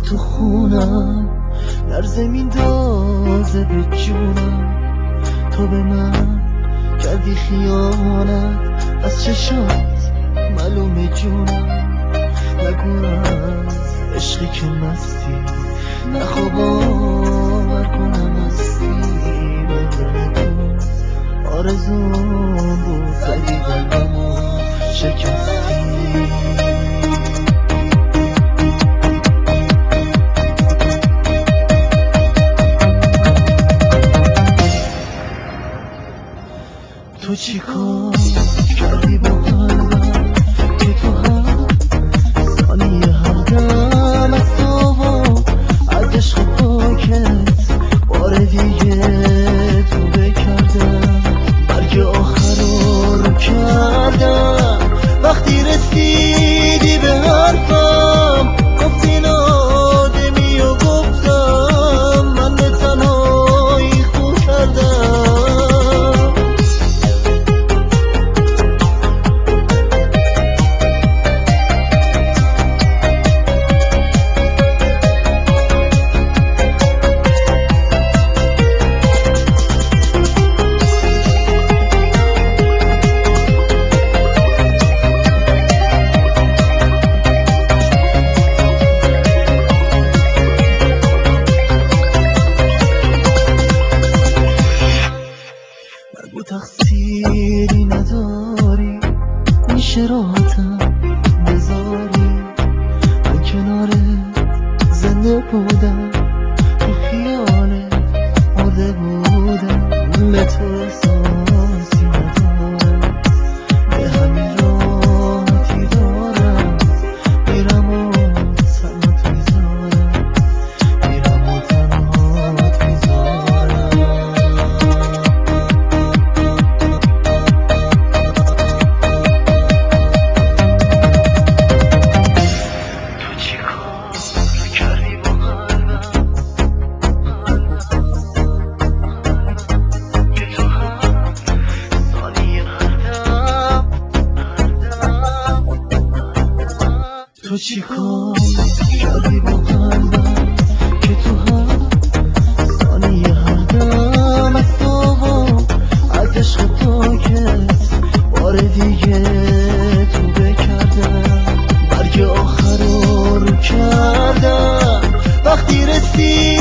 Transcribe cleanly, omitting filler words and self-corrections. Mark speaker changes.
Speaker 1: تو خونم لرزه میندازه به جونم. تو به من کردی خیانت از چشات معلومه جونم. نگو از عشقی که مستی نخوا باور کنم هستی. مردن تو آرزوم بود زدی قلبمو شکستی. تو چی کار کردی با قلبم که تو هر ثانیه هر دم از تو و از عشق پاکت بار دیگه تو بکردم. مرگ آخر رو کردم وقتی رسیدی به حرفم. گفتی نادمی و گفتم من به تنهایی خو کردم. نگو تقصیری نداری میشه راحتم بذاری. من کنارت زنده بودم تو خیالت مرده بودم. به تو احساسی ندارم به همین راحتی دارم. میرم و تنهات میذارم. میرم و تنهات میذارم. تو چی کار کردی با قلبم که تو هر ثانیه هر دم. تو چی کار کردی با قلبم که تو هر ثانیه هر دم از تو و از عشق پاکت بار دیگه تو بکردم. مرگ آخر رو کردم وقتی رسید